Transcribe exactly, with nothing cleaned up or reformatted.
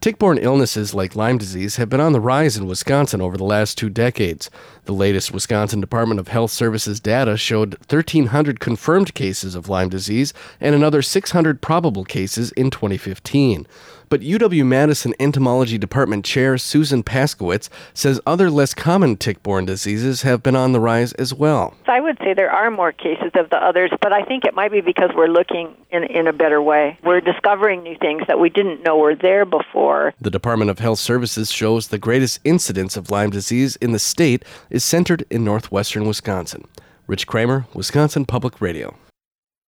Tick-borne illnesses like Lyme disease have been on the rise in Wisconsin over the last two decades. The latest Wisconsin Department of Health Services data showed one thousand three hundred confirmed cases of Lyme disease and another six hundred probable cases in twenty fifteen. But U W-Madison Entomology Department Chair Susan Paskowitz says other less common tick-borne diseases have been on the rise as well. I would say there are more cases of the others, but I think it might be because we're looking in, in a better way. We're discovering new things that we didn't know were there before. The Department of Health Services shows the greatest incidence of Lyme disease in the state is centered in northwestern Wisconsin. Rich Kramer, Wisconsin Public Radio.